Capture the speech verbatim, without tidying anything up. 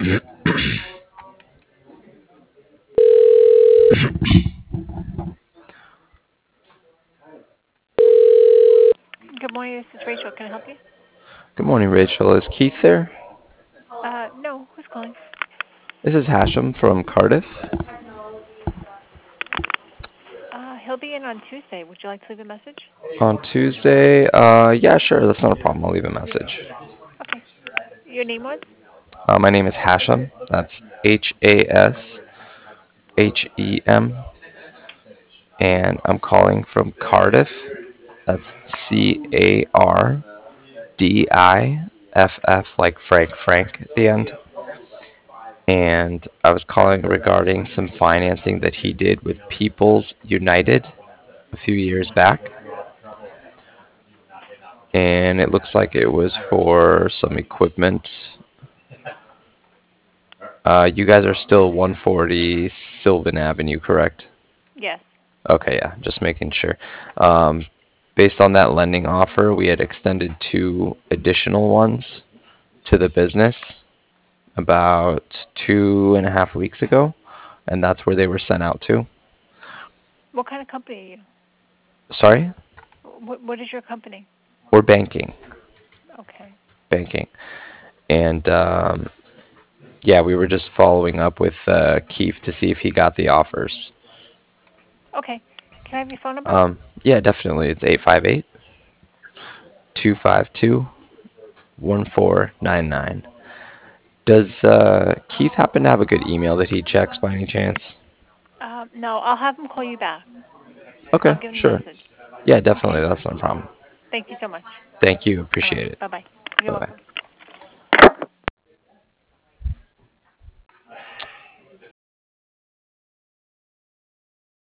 Good morning, this is Rachel. Can I help you? Good morning, Rachel. Is Keith there? Uh, no, who's calling? This is Hashem from Cardiff. Uh, he'll be in on Tuesday. Would you like to leave a message? On Tuesday, uh, yeah, sure, that's not a problem. I'll leave a message. Okay. Your name was? Uh, my name is Hashem. That's H A S H E M. And I'm calling from Cardiff. That's C A R D I F F, like Frank Frank at the end. And I was calling regarding some financing that he did with People's United a few years back. And it looks like it was for some equipment. Uh, you guys are still one forty Sylvan Avenue, correct? Yes. Okay, yeah, just making sure. Um, based on that lending offer, we had extended two additional ones to the business about two and a half weeks ago, and that's where they were sent out to. What kind of company are you? Sorry? What What is your company? We're banking. Okay. Banking. And um, yeah, we were just following up with uh, Keith to see if he got the offers. Okay. Can I have your phone number? Um, yeah, definitely. It's eight five eight, two five two, one four nine nine. Does uh, Keith happen to have a good email that he checks by any chance? Um, no, I'll have him call you back. Okay, I'll give him the sure. message. Yeah, definitely. Okay. That's no problem. Thank you so much. Thank you. All right. Appreciate it. Bye bye. You're Bye bye. welcome.